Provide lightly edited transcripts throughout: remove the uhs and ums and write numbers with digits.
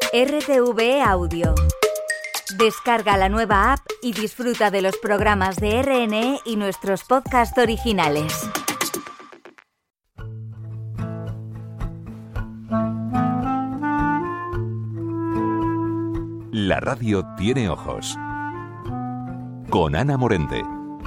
RTV Audio. Descarga la nueva app y disfruta de los programas de RNE y nuestros podcasts originales. La radio tiene ojos. Con Ana Morente.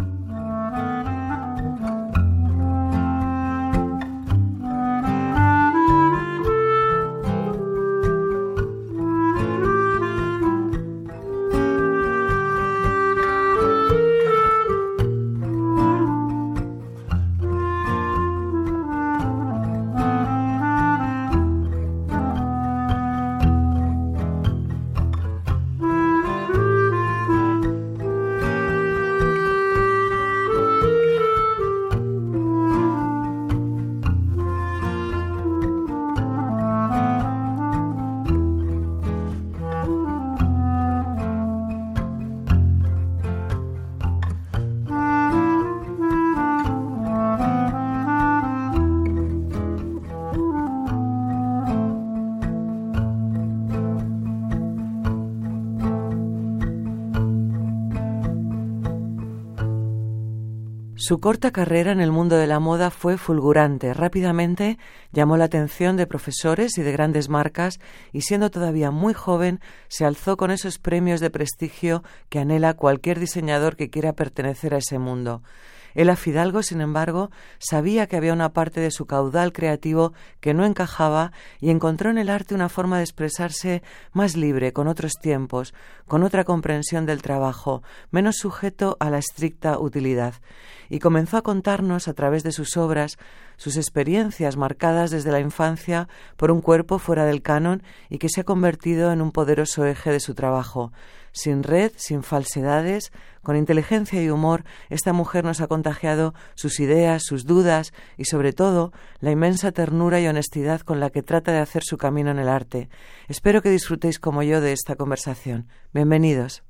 Su corta carrera en el mundo de la moda fue fulgurante. Rápidamente llamó la atención de profesores y de grandes marcas y, siendo todavía muy joven, se alzó con esos premios de prestigio que anhela cualquier diseñador que quiera pertenecer a ese mundo. Ela Fidalgo, sin embargo, sabía que había una parte de su caudal creativo que no encajaba y encontró en el arte una forma de expresarse más libre, con otros tiempos, con otra comprensión del trabajo, menos sujeto a la estricta utilidad. Y comenzó a contarnos, a través de sus obras, sus experiencias marcadas desde la infancia por un cuerpo fuera del canon y que se ha convertido en un poderoso eje de su trabajo. Sin red, sin falsedades, con inteligencia y humor, esta mujer nos ha contagiado sus ideas, sus dudas y, sobre todo, la inmensa ternura y honestidad con la que trata de hacer su camino en el arte. Espero que disfrutéis como yo de esta conversación. Bienvenidos.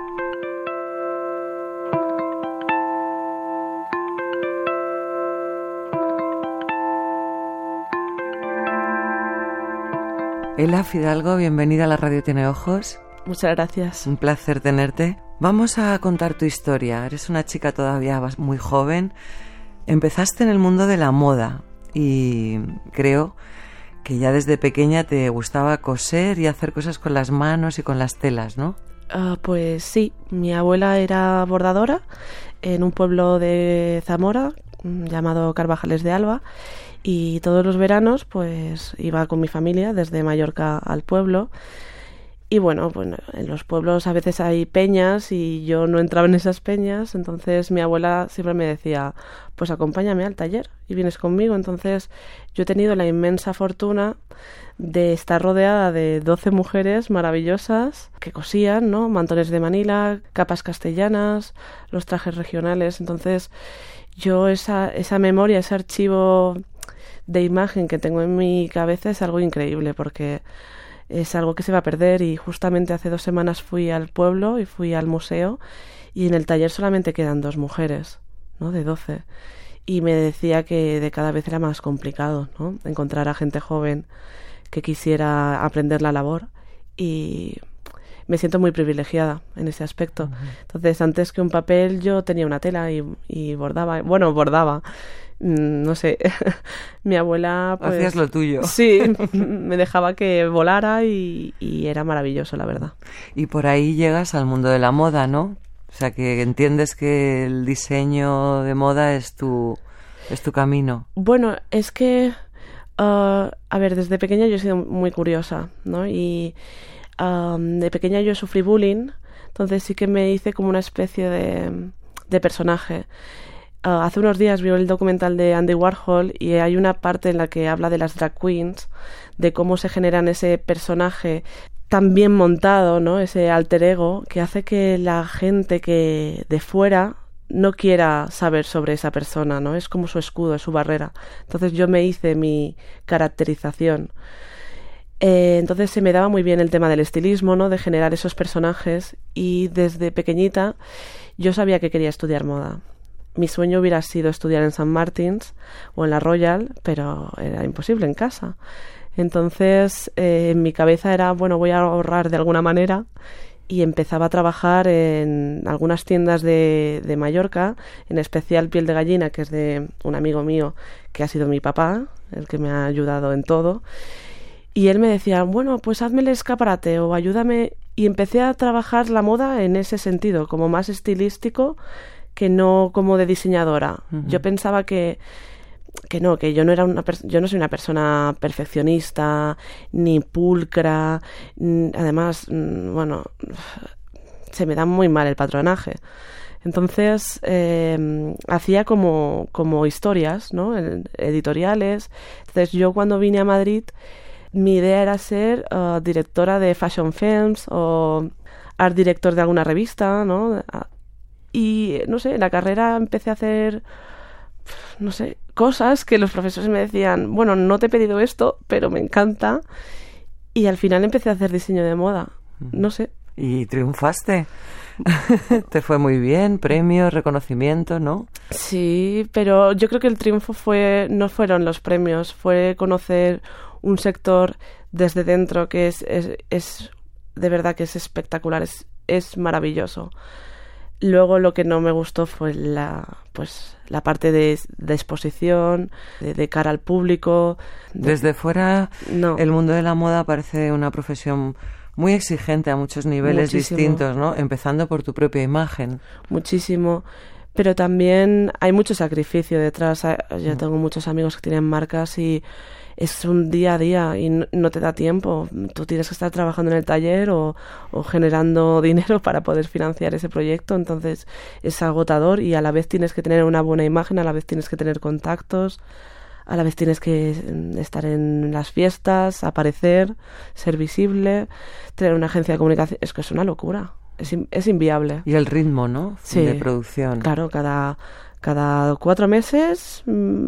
Ela Fidalgo, bienvenida a La Radio Tiene Ojos. Muchas gracias. Un placer tenerte. Vamos a contar tu historia. Eres una chica todavía muy joven. Empezaste en el mundo de la moda y creo que ya desde pequeña te gustaba coser y hacer cosas con las manos y con las telas, ¿no? Pues sí, mi abuela era bordadora en un pueblo de Zamora llamado Carvajales de Alba, y todos los veranos pues iba con mi familia desde Mallorca al pueblo. Y bueno, en los pueblos a veces hay peñas y yo no entraba en esas peñas, entonces mi abuela siempre me decía, pues acompáñame al taller y vienes conmigo. Entonces yo he tenido la inmensa fortuna de estar rodeada de 12 mujeres maravillosas que cosían, ¿no? Mantones de Manila, capas castellanas, los trajes regionales. Entonces yo esa memoria, ese archivo de imagen que tengo en mi cabeza es algo increíble, porque es algo que se va a perder. Y justamente hace 2 semanas fui al pueblo y fui al museo y en el taller solamente quedan 2 mujeres, ¿no? De 12. Y me decía que de cada vez era más complicado, ¿no? Encontrar a gente joven que quisiera aprender la labor, y me siento muy privilegiada en ese aspecto. Uh-huh. Entonces, antes que un papel, yo tenía una tela y bordaba. Bueno, bordaba. No sé, mi abuela pues, hacías lo tuyo. Sí, me dejaba que volara y era maravilloso, la verdad. Y por ahí llegas al mundo de la moda, ¿no? O sea, que entiendes que el diseño de moda es tu camino. Bueno, es que, a ver, desde pequeña yo he sido muy curiosa, ¿no? Y de pequeña yo sufrí bullying, entonces sí que me hice como una especie de personaje. Hace unos días vi el documental de Andy Warhol y hay una parte en la que habla de las drag queens, de cómo se generan ese personaje tan bien montado, ¿no? Ese alter ego que hace que la gente que de fuera no quiera saber sobre esa persona, ¿no? Es como su escudo, es su barrera. Entonces yo me hice mi caracterización. Entonces se me daba muy bien el tema del estilismo, ¿no? De generar esos personajes, y desde pequeñita yo sabía que quería estudiar moda. Mi sueño hubiera sido estudiar en St. Martin's o en la Royal, pero era imposible en casa. Entonces, en mi cabeza era, bueno, voy a ahorrar de alguna manera, y empezaba a trabajar en algunas tiendas de Mallorca, en especial Piel de Gallina, que es de un amigo mío que ha sido mi papá, el que me ha ayudado en todo. Y él me decía, bueno, pues hazme el escaparate o ayúdame. Y empecé a trabajar la moda en ese sentido, como más estilístico que no como de diseñadora. Uh-huh. Yo pensaba que yo no era yo no soy una persona perfeccionista ni pulcra, además, bueno, se me da muy mal el patronaje. Entonces hacía como historias, ¿no? Editoriales. Entonces yo cuando vine a Madrid, mi idea era ser directora de fashion films o art director de alguna revista, ¿no? Y no sé, en la carrera empecé a hacer, no sé, cosas que los profesores me decían, bueno, no te he pedido esto, pero me encanta. Y al final empecé a hacer diseño de moda. No sé. Y triunfaste. Te fue muy bien, premios, reconocimiento, ¿no? Sí, pero yo creo que el triunfo no fueron los premios, fue conocer un sector desde dentro que es de verdad que es espectacular, es maravilloso. Luego lo que no me gustó fue la parte de exposición, de cara al público. Desde fuera, no. El mundo de la moda parece una profesión muy exigente a muchos niveles distintos, ¿no? Empezando por tu propia imagen. Muchísimo. Pero también hay mucho sacrificio detrás. Yo tengo muchos amigos que tienen marcas y es un día a día y no te da tiempo. Tú tienes que estar trabajando en el taller o generando dinero para poder financiar ese proyecto. Entonces es agotador y a la vez tienes que tener una buena imagen, a la vez tienes que tener contactos, a la vez tienes que estar en las fiestas, aparecer, ser visible, tener una agencia de comunicación. Es que es una locura. Es inviable. Y el ritmo, ¿no? Sí, de producción. Claro, cada 4 meses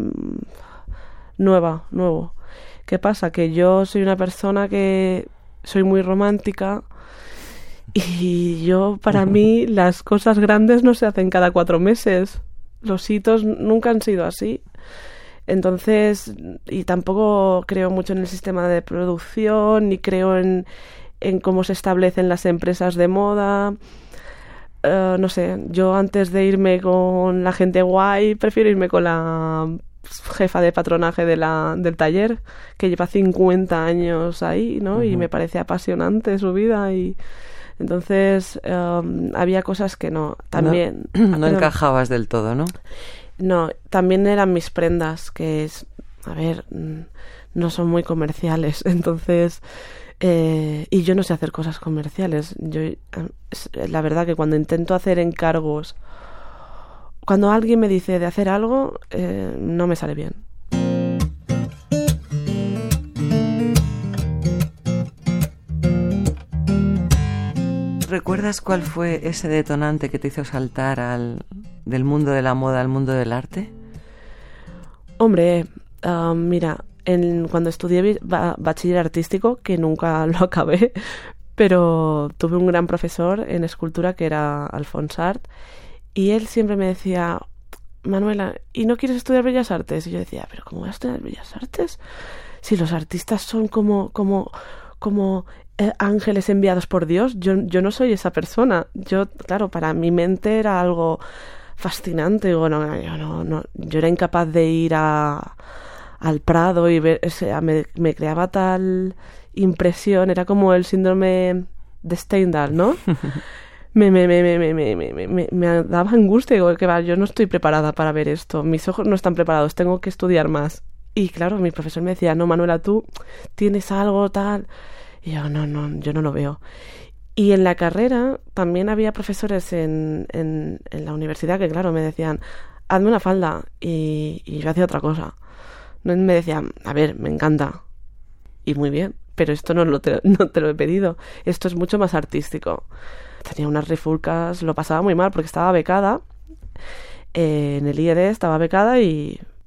nuevo. ¿Qué pasa? Que yo soy una persona que soy muy romántica y para mí las cosas grandes no se hacen cada 4 meses. Los hitos nunca han sido así. Entonces, y tampoco creo mucho en el sistema de producción, ni creo en cómo se establecen las empresas de moda. No sé, yo antes de irme con la gente guay, prefiero irme con la jefa de patronaje del taller, que lleva 50 años ahí, ¿no? Uh-huh. Y me parece apasionante su vida y entonces había cosas que no. También no encajabas del todo, ¿no? No, también eran mis prendas, que no son muy comerciales, entonces y yo no sé hacer cosas comerciales. La verdad que cuando intento hacer encargos, cuando alguien me dice de hacer algo, no me sale bien. ¿Recuerdas cuál fue ese detonante que te hizo saltar del mundo de la moda al mundo del arte? Hombre, mira, cuando estudié bachiller artístico, que nunca lo acabé, pero tuve un gran profesor en escultura que era Alfons Art, y él siempre me decía, Manuela, ¿y no quieres estudiar Bellas Artes? Y yo decía, ¿pero cómo voy a estudiar Bellas Artes? Si los artistas son como ángeles enviados por Dios, yo no soy esa persona. Yo, claro, para mi mente era algo fascinante. Digo, yo era incapaz de ir al Prado y ver, me creaba tal impresión, era como el síndrome de Stendhal, ¿no? me daba angustia, digo, que va, yo no estoy preparada para ver esto, mis ojos no están preparados, tengo que estudiar más. Y claro, mi profesor me decía, no, Manuela, tú tienes algo tal. Y yo, yo no lo veo. Y en la carrera también había profesores en la universidad que, claro, me decían, hazme una falda, y yo hacía otra cosa. Me decían, a ver, me encanta, y muy bien, pero esto no te lo he pedido, esto es mucho más artístico. Tenía unas rifulcas, lo pasaba muy mal porque estaba becada, en el IED estaba becada y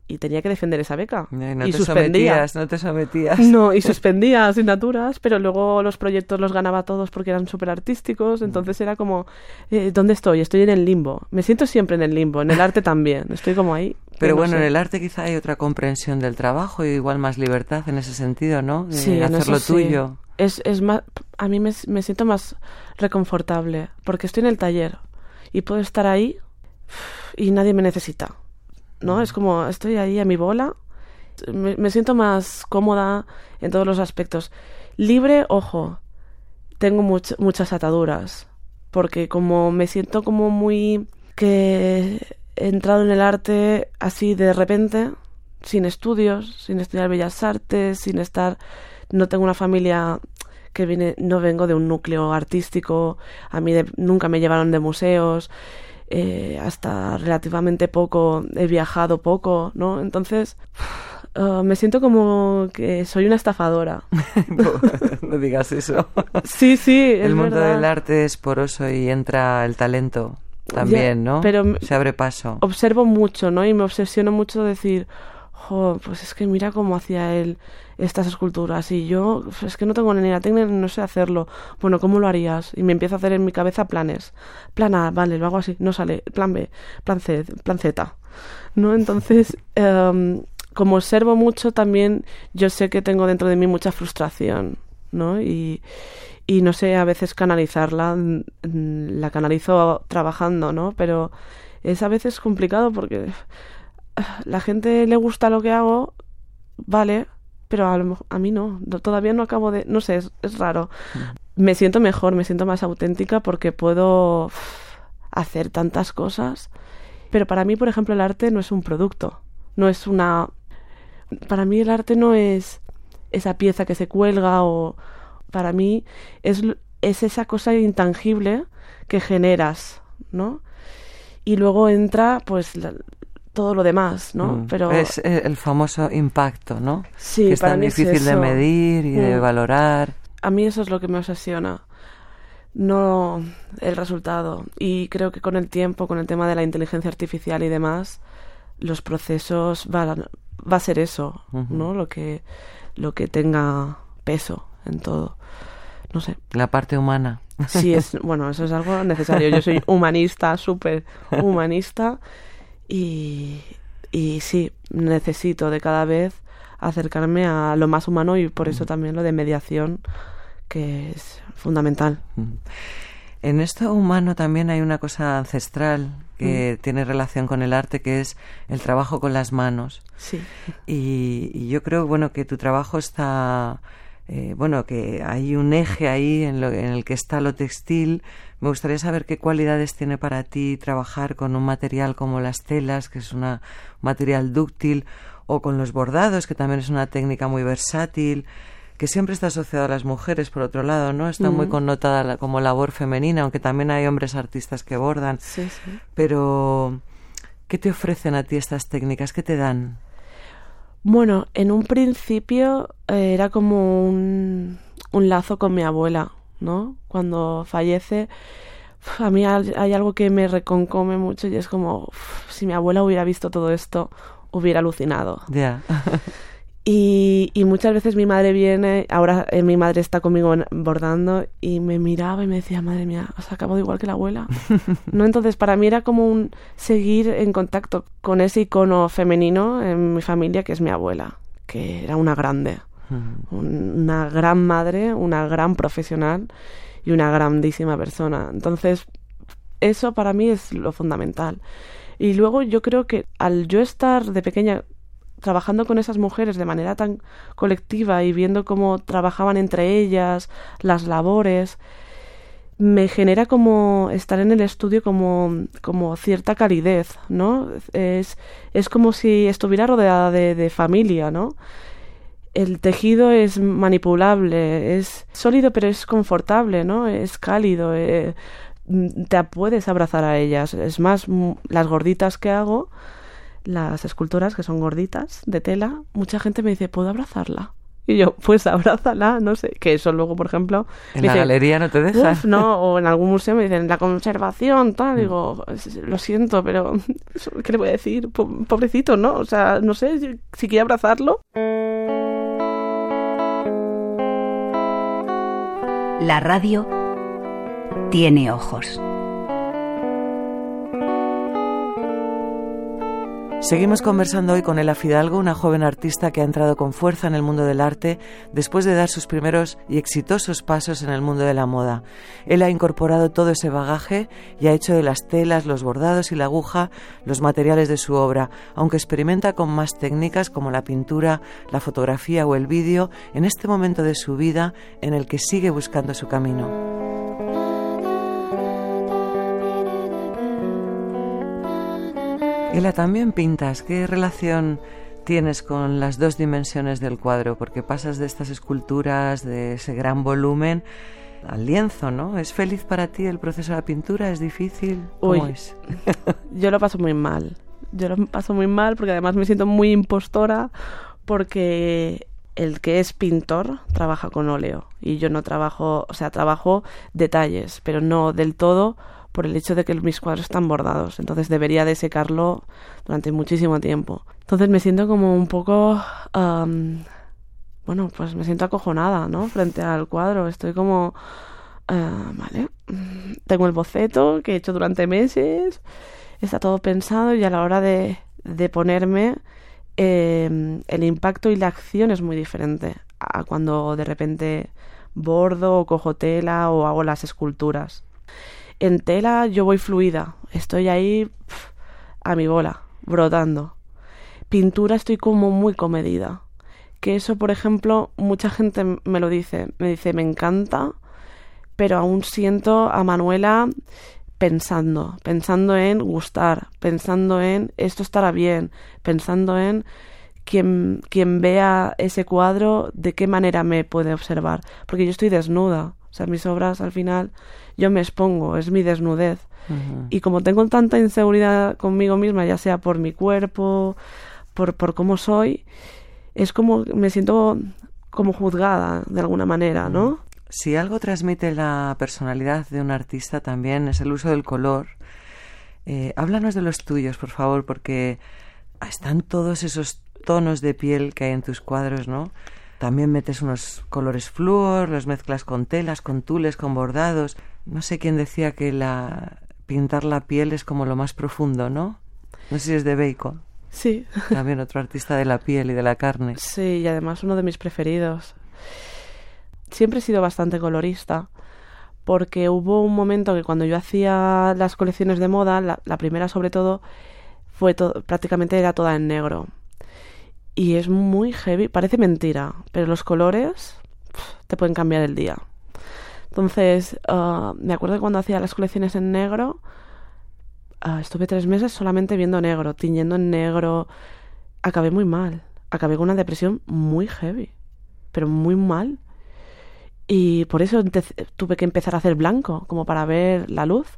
y tenía que defender esa beca. No y te suspendía. no te sometías. No, y suspendía asignaturas, pero luego los proyectos los ganaba todos porque eran súper artísticos, entonces era como, ¿dónde estoy? Estoy en el limbo. Me siento siempre en el limbo, en el arte también, estoy como ahí. Pero no bueno, sé. en el arte quizá hay otra comprensión del trabajo y igual más libertad en ese sentido, ¿no? De Sí, en hacer eso lo sí. tuyo. Es más, a mí me siento más reconfortable porque estoy en el taller y puedo estar ahí y nadie me necesita, ¿no? Es como estoy ahí a mi bola, me siento más cómoda en todos los aspectos. Libre, ojo, tengo muchas ataduras porque como me siento como muy que he entrado en el arte así de repente, sin estudios, sin estudiar Bellas Artes, no tengo una familia no vengo de un núcleo artístico, a mí nunca me llevaron de museos, hasta relativamente poco he viajado poco, ¿no? Entonces me siento como que soy una estafadora. No digas eso. Sí, es el mundo verdad. del arte es poroso y entra el talento también, ¿no? Pero se abre paso. Observo mucho, ¿no? Y me obsesiono mucho decir, pues es que mira cómo hacía él estas esculturas y yo es que no tengo ni la técnica, no sé hacerlo. Bueno, ¿cómo lo harías? Y me empiezo a hacer en mi cabeza planes. Plan A, vale, lo hago así, no sale. Plan B, plan C, plan Z, ¿no? Entonces, como observo mucho también, yo sé que tengo dentro de mí mucha frustración, ¿no? Y no sé a veces canalizarla, la canalizo trabajando, ¿no? Pero es a veces complicado porque la gente le gusta lo que hago, vale, pero a mí no, todavía no acabo de, no sé, es raro. Me siento mejor, me siento más auténtica porque puedo hacer tantas cosas, pero para mí, por ejemplo, el arte no es un producto, para mí el arte no es esa pieza que se cuelga o para mí es esa cosa intangible que generas, ¿no? Y luego entra pues todo lo demás, ¿no? Pero es el famoso impacto, ¿no? Sí, que es tan difícil de medir y de valorar. A mí eso es lo que me obsesiona, no el resultado. Y creo que con el tiempo, con el tema de la inteligencia artificial y demás, los procesos va a ser eso, ¿no? Lo que tenga peso en todo. No sé. La parte humana. Sí, bueno, eso es algo necesario. Yo soy humanista, súper humanista. Y sí, necesito de cada vez acercarme a lo más humano y por eso también lo de mediación, que es fundamental. En esto humano también hay una cosa ancestral que tiene relación con el arte, que es el trabajo con las manos. Sí. Y yo creo, bueno, que tu trabajo está... que hay un eje ahí en el que está lo textil. Me gustaría saber qué cualidades tiene para ti trabajar con un material como las telas, que es un material dúctil, o con los bordados, que también es una técnica muy versátil, que siempre está asociada a las mujeres, por otro lado, ¿no? Está muy connotada como labor femenina, aunque también hay hombres artistas que bordan. Sí. Pero, ¿qué te ofrecen a ti estas técnicas? ¿Qué te dan? Bueno, en un principio era como un lazo con mi abuela, ¿no? Cuando fallece, a mí hay algo que me reconcome mucho y es como, si mi abuela hubiera visto todo esto, hubiera alucinado. Ya. Y muchas veces mi madre viene, ahora mi madre está conmigo bordando y me miraba y me decía, madre mía, has acabado igual que la abuela, ¿no? Entonces para mí era como un seguir en contacto con ese icono femenino en mi familia, que es mi abuela, que era una grande, una gran madre, una gran profesional y una grandísima persona. Entonces eso para mí es lo fundamental. Y luego yo creo que al yo estar de pequeña trabajando con esas mujeres de manera tan colectiva y viendo cómo trabajaban entre ellas, las labores, me genera como estar en el estudio como cierta calidez, ¿no? Es como si estuviera rodeada de familia, ¿no? El tejido es manipulable, es sólido pero es confortable, ¿no? Es cálido, te puedes abrazar a ellas. Es más, las gorditas que hago, las esculturas que son gorditas de tela, mucha gente me dice, ¿puedo abrazarla? Y yo, pues abrázala, no sé. Que eso luego, por ejemplo... En la galería no te dejan. No, o en algún museo me dicen, la conservación, tal. Digo, lo siento, pero ¿qué le voy a decir? Pobrecito, ¿no? O sea, no sé, si quiere abrazarlo. La radio tiene ojos. Seguimos conversando hoy con Ela Fidalgo, una joven artista que ha entrado con fuerza en el mundo del arte después de dar sus primeros y exitosos pasos en el mundo de la moda. Él ha incorporado todo ese bagaje y ha hecho de las telas, los bordados y la aguja los materiales de su obra, aunque experimenta con más técnicas como la pintura, la fotografía o el vídeo en este momento de su vida en el que sigue buscando su camino. Ela, también pintas. ¿Qué relación tienes con las dos dimensiones del cuadro? Porque pasas de estas esculturas, de ese gran volumen, al lienzo, ¿no? ¿Es feliz para ti el proceso de la pintura? ¿Es difícil? ¿Cómo es? Yo lo paso muy mal. Yo lo paso muy mal porque además me siento muy impostora porque el que es pintor trabaja con óleo y yo no trabajo, o sea, trabajo detalles, pero no del todo, por el hecho de que mis cuadros están bordados. Entonces debería de secarlo durante muchísimo tiempo. Entonces me siento como un poco... bueno, pues me siento acojonada, ¿no? Frente al cuadro. Estoy como... vale. Tengo el boceto que he hecho durante meses. Está todo pensado y a la hora de ponerme... el impacto y la acción es muy diferente a cuando de repente bordo o cojo tela o hago las esculturas. En tela yo voy fluida, estoy ahí a mi bola, brotando. Pintura estoy como muy comedida. Que eso, por ejemplo, mucha gente me lo dice. Me dice, me encanta, pero aún siento a Manuela pensando en gustar, pensando en esto estará bien, pensando en quien vea ese cuadro, de qué manera me puede observar. Porque yo estoy desnuda. O sea, mis obras al final yo me expongo, es mi desnudez. Uh-huh. Y como tengo tanta inseguridad conmigo misma, ya sea por mi cuerpo, por cómo soy, es como me siento como juzgada de alguna manera, ¿no? Si algo transmite la personalidad de un artista también es el uso del color. Háblanos de los tuyos, por favor, porque están todos esos tonos de piel que hay en tus cuadros, ¿no? También metes unos colores flúor, los mezclas con telas, con tules, con bordados. No sé quién decía que pintar la piel es como lo más profundo, ¿no? No sé si es de Bacon. Sí. También otro artista de la piel y de la carne. Sí, y además uno de mis preferidos. Siempre he sido bastante colorista, porque hubo un momento que cuando yo hacía las colecciones de moda, la primera sobre todo, prácticamente era toda en negro. Y es muy heavy, parece mentira, pero los colores te pueden cambiar el día. Entonces, me acuerdo que cuando hacía las colecciones en negro, estuve 3 meses solamente viendo negro, tiñendo en negro. Acabé muy mal, acabé con una depresión muy heavy, pero muy mal. Y por eso tuve que empezar a hacer blanco, como para ver la luz.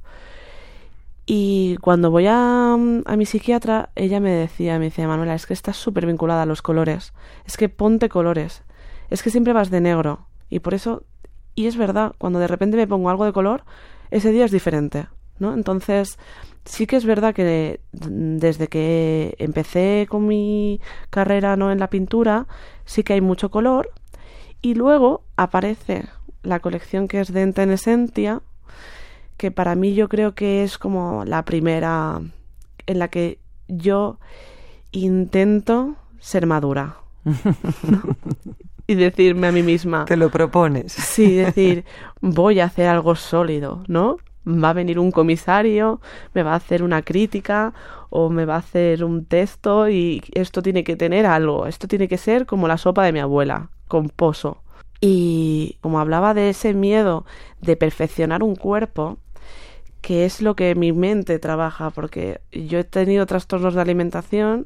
Y cuando voy a mi psiquiatra, ella me decía, Manuela, es que estás súper vinculada a los colores. Es que ponte colores. Es que siempre vas de negro. Y por eso, y es verdad, cuando de repente me pongo algo de color, ese día es diferente, ¿no? Entonces, sí que es verdad que desde que empecé con mi carrera, ¿no?, en la pintura, sí que hay mucho color. Y luego aparece la colección que es de Entenesentia, que para mí yo creo que es como la primera en la que yo intento ser madura, ¿no? Y decirme a mí misma... ¿Te lo propones? Sí, decir, voy a hacer algo sólido, ¿no? Va a venir un comisario, me va a hacer una crítica o me va a hacer un texto y esto tiene que tener algo, esto tiene que ser como la sopa de mi abuela, con pozo. Y como hablaba de ese miedo de perfeccionar un cuerpo, que es lo que mi mente trabaja, porque yo he tenido trastornos de alimentación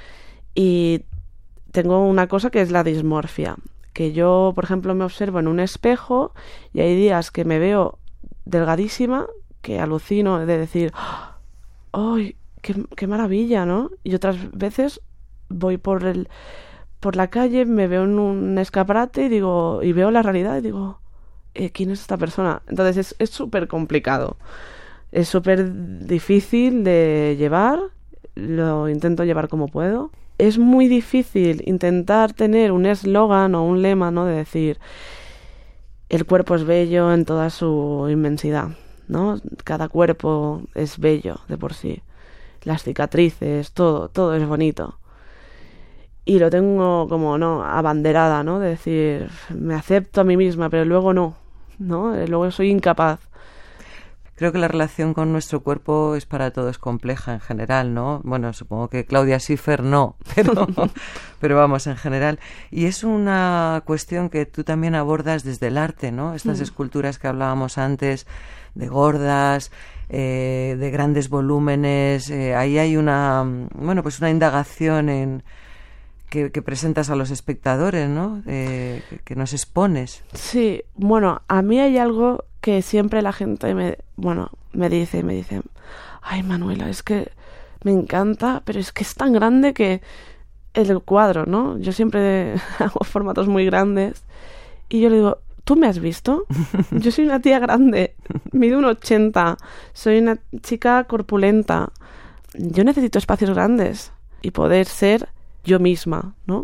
y tengo una cosa que es la dismorfia, que yo, por ejemplo, me observo en un espejo y hay días que me veo delgadísima, que alucino de decir, ¡ay, qué maravilla!, ¿no? Y otras veces voy por por la calle, me veo en un escaparate y veo la realidad y digo, ¿quién es esta persona? Entonces es súper complicado, es súper difícil de llevar, lo intento llevar como puedo. Es muy difícil intentar tener un eslogan o un lema, ¿no? De decir, el cuerpo es bello en toda su inmensidad, ¿no? Cada cuerpo es bello de por sí. Las cicatrices, todo es bonito. Y lo tengo como, ¿no? Abanderada, ¿no? De decir, me acepto a mí misma, pero luego no, ¿no? Luego soy incapaz. Creo que la relación con nuestro cuerpo es para todos compleja en general, ¿no? Bueno, supongo que Claudia Schiffer no, pero vamos, en general. Y es una cuestión que tú también abordas desde el arte, ¿no? Estas esculturas que hablábamos antes, de gordas, de grandes volúmenes, ahí hay una indagación que presentas a los espectadores, ¿no? Que nos expones. Sí, bueno, a mí hay algo que siempre la gente me dice, ay, Manuela, es que me encanta, pero es que es tan grande que el cuadro, ¿no? Yo siempre hago formatos muy grandes y yo le digo, ¿tú me has visto? Yo soy una tía grande, mido 1,80, soy una chica corpulenta. Yo necesito espacios grandes y poder ser yo misma, ¿no?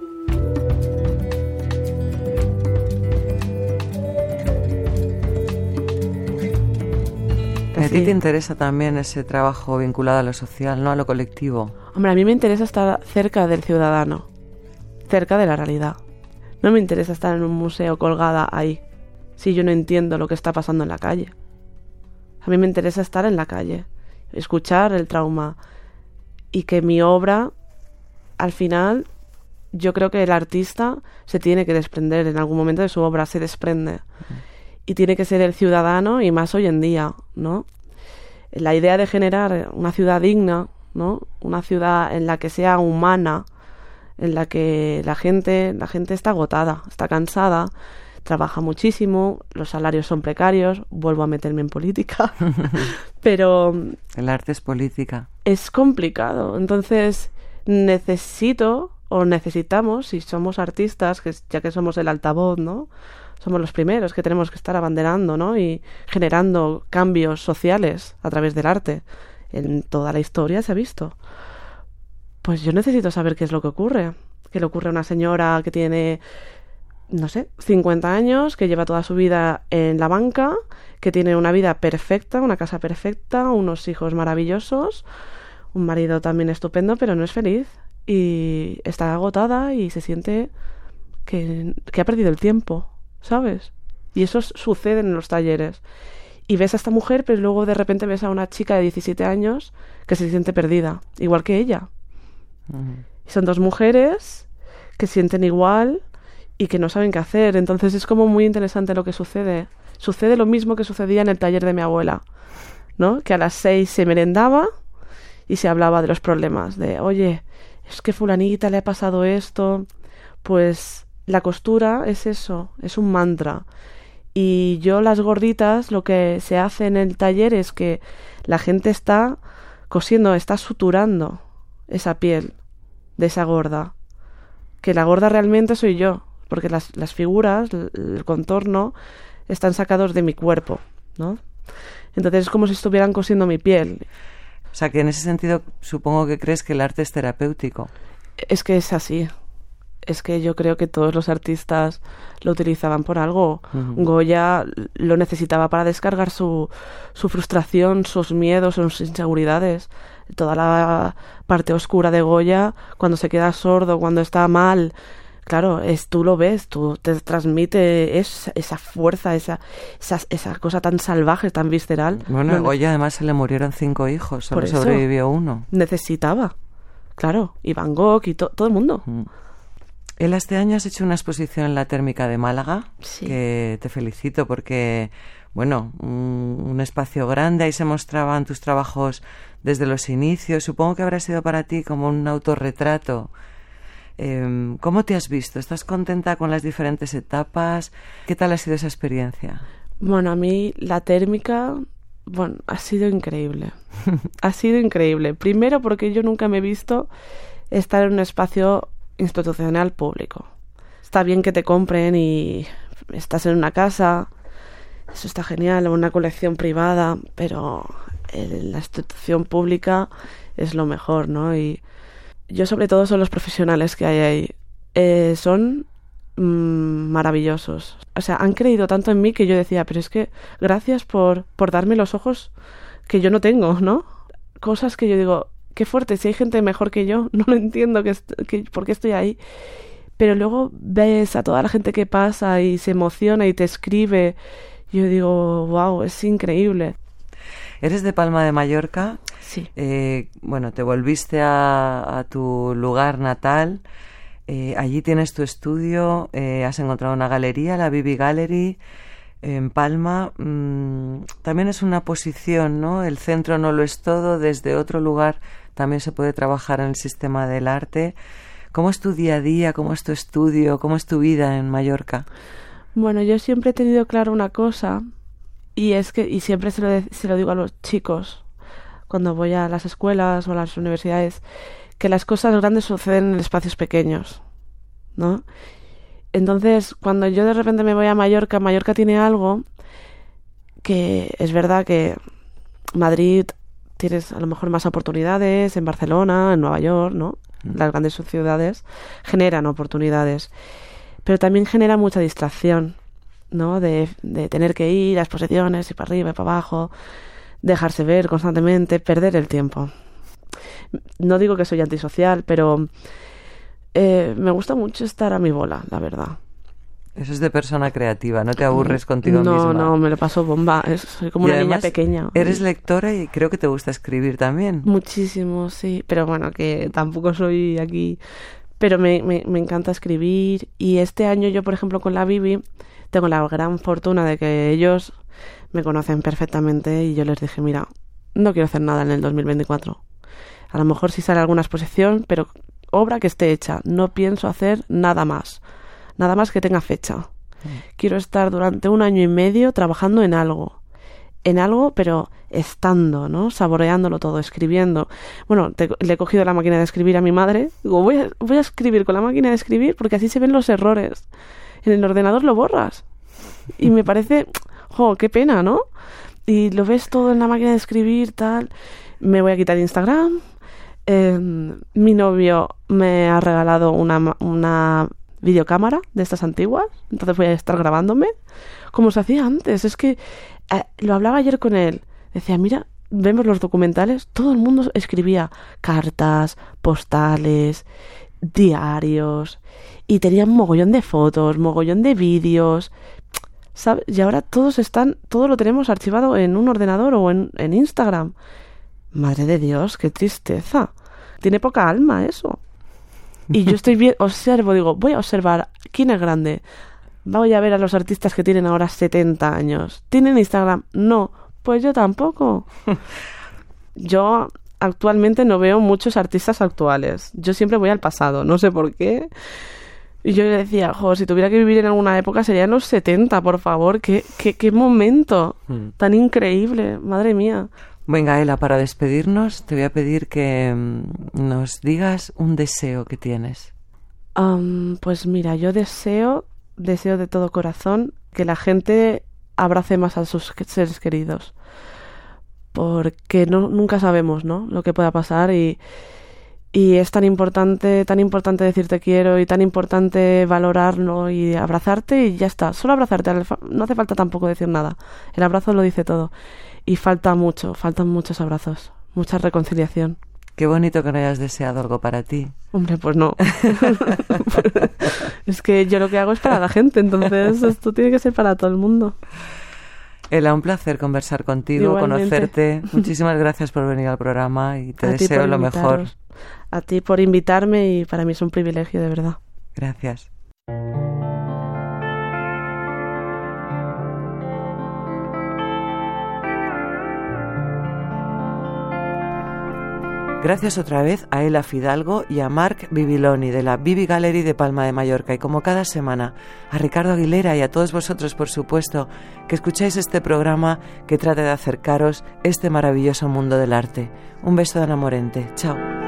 ¿A ti te interesa también ese trabajo vinculado a lo social, no a lo colectivo? Hombre, a mí me interesa estar cerca del ciudadano, cerca de la realidad. No me interesa estar en un museo colgada ahí, si yo no entiendo lo que está pasando en la calle. A mí me interesa estar en la calle, escuchar el trauma y que mi obra, al final, yo creo que el artista se tiene que desprender, en algún momento de su obra se desprende. Y tiene que ser el ciudadano, y más hoy en día, ¿no? La idea de generar una ciudad digna, ¿no? Una ciudad en la que sea humana, en la que la gente está agotada, está cansada, trabaja muchísimo, los salarios son precarios, vuelvo a meterme en política, pero... El arte es política. Es complicado, entonces necesitamos, si somos artistas, ya que somos el altavoz, ¿no? Somos los primeros que tenemos que estar abanderando, ¿no? Y generando cambios sociales a través del arte. En toda la historia se ha visto. Pues yo necesito saber qué es lo que ocurre. ¿Qué le ocurre a una señora que tiene, 50 años, que lleva toda su vida en la banca, que tiene una vida perfecta, una casa perfecta, unos hijos maravillosos, un marido también estupendo, pero no es feliz? Y está agotada y se siente que ha perdido el tiempo, ¿sabes? Y eso sucede en los talleres. Y ves a esta mujer, pero luego de repente ves a una chica de 17 años que se siente perdida, igual que ella. Y son dos mujeres que sienten igual y que no saben qué hacer. Entonces es como muy interesante lo que sucede. Sucede lo mismo que sucedía en el taller de mi abuela, ¿no? Que a las 6 se merendaba y se hablaba de los problemas. De, oye, es que fulanita le ha pasado esto. Pues la costura es eso, es un mantra. Y yo, las gorditas, lo que se hace en el taller es que la gente está cosiendo, está suturando esa piel de esa gorda. Que la gorda realmente soy yo, porque las figuras, el contorno, están sacados de mi cuerpo, ¿no? Entonces es como si estuvieran cosiendo mi piel. O sea, que en ese sentido supongo que crees que el arte es terapéutico. Es que es así. Es que yo creo que todos los artistas lo utilizaban por algo. Goya lo necesitaba para descargar su frustración, sus miedos, sus inseguridades. Toda la parte oscura de Goya, cuando se queda sordo, cuando está mal, claro, tú lo ves, tú te transmite esa fuerza, esa cosa tan salvaje, tan visceral. Bueno, a Goya además se le murieron 5 hijos, solo sobrevivió uno. Necesitaba, claro, y Van Gogh y todo el mundo. Él este año has hecho una exposición en la Térmica de Málaga, sí, que te felicito porque, bueno, un espacio grande, ahí se mostraban tus trabajos desde los inicios. Supongo que habrá sido para ti como un autorretrato. ¿Cómo te has visto? ¿Estás contenta con las diferentes etapas? ¿Qué tal ha sido esa experiencia? Bueno, a mí la Térmica, ha sido increíble. Ha sido increíble. Primero porque yo nunca me he visto estar en un espacio institucional público. Está bien que te compren y estás en una casa, eso está genial, o una colección privada, pero la institución pública es lo mejor, ¿no? Y yo sobre todo son los profesionales que hay ahí. Son maravillosos. O sea, han creído tanto en mí que yo decía, pero es que gracias por darme los ojos que yo no tengo, ¿no? Cosas que yo digo, qué fuerte, si hay gente mejor que yo, no lo entiendo por qué estoy ahí. Pero luego ves a toda la gente que pasa y se emociona y te escribe. Yo digo, wow, es increíble. ¿Eres de Palma de Mallorca? Sí. Bueno, te volviste a tu lugar natal. Allí tienes tu estudio, has encontrado una galería, la Bibi Gallery, en Palma. También es una posición, ¿no? El centro no lo es todo. Desde otro lugar también se puede trabajar en el sistema del arte. ¿Cómo es tu día a día? ¿Cómo es tu estudio? ¿Cómo es tu vida en Mallorca? Bueno, yo siempre he tenido claro una cosa, y es que, y siempre se lo digo a los chicos cuando voy a las escuelas o a las universidades, que las cosas grandes suceden en espacios pequeños, ¿no? Entonces, cuando yo de repente me voy a Mallorca, Mallorca tiene algo que es verdad que Madrid tienes a lo mejor más oportunidades, en Barcelona, en Nueva York, ¿no? Las grandes ciudades generan oportunidades, pero también genera mucha distracción, ¿no? De tener que ir a exposiciones y para arriba y para abajo, dejarse ver constantemente, perder el tiempo. No digo que soy antisocial, pero me gusta mucho estar a mi bola, la verdad. Eso es de persona creativa, no te aburres contigo misma. No, me lo paso bomba, soy como una niña pequeña. Eres lectora y creo que te gusta escribir también. Muchísimo, sí, pero bueno, que tampoco soy aquí, pero me encanta escribir. Y este año yo, por ejemplo, con la Bibi, tengo la gran fortuna de que ellos me conocen perfectamente y yo les dije, mira, no quiero hacer nada en el 2024. A lo mejor sí sale alguna exposición, pero obra que esté hecha, no pienso hacer nada más que tenga fecha. Quiero estar durante 1 año y medio trabajando en algo, pero estando, ¿no? Saboreándolo todo, escribiendo. Bueno, le he cogido la máquina de escribir a mi madre. Digo, voy a escribir con la máquina de escribir porque así se ven los errores. En el ordenador lo borras. Y me parece, qué pena, ¿no? Y lo ves todo en la máquina de escribir, tal. Me voy a quitar Instagram. Mi novio me ha regalado una videocámara de estas antiguas, entonces voy a estar grabándome como se hacía antes. Es que lo hablaba ayer con él, decía, mira, vemos los documentales, todo el mundo escribía cartas, postales, diarios, y tenían mogollón de fotos, mogollón de vídeos, ¿sabes? Y ahora todo lo tenemos archivado en un ordenador o en Instagram. Madre de Dios, qué tristeza. Tiene poca alma eso. Y yo estoy bien, digo, voy a observar quién es grande. Voy a ver a los artistas que tienen ahora 70 años. ¿Tienen Instagram? No, pues yo tampoco. Yo actualmente no veo muchos artistas actuales. Yo siempre voy al pasado, no sé por qué. Y yo decía, si tuviera que vivir en alguna época serían los 70, por favor. Qué momento tan increíble, madre mía. Venga, Ela, para despedirnos te voy a pedir que nos digas un deseo que tienes. Pues mira, yo deseo de todo corazón que la gente abrace más a sus seres queridos, porque nunca sabemos, ¿no?, lo que pueda pasar y es tan importante decir te quiero y tan importante valorarlo y abrazarte y ya está, solo abrazarte, no hace falta tampoco decir nada, el abrazo lo dice todo. Y faltan muchos abrazos, mucha reconciliación. Qué bonito que no hayas deseado algo para ti. Hombre, pues no. Es que yo lo que hago es para la gente, entonces esto tiene que ser para todo el mundo. Ela, un placer conversar contigo, igualmente. Conocerte. Muchísimas gracias por venir al programa y te deseo lo mejor. A ti por invitarme y para mí es un privilegio, de verdad. Gracias. Gracias otra vez a Ela Fidalgo y a Marc Bibiloni de la Bibi Gallery de Palma de Mallorca y como cada semana a Ricardo Aguilera y a todos vosotros, por supuesto, que escucháis este programa que trata de acercaros este maravilloso mundo del arte. Un beso de Ana Morente. Chao.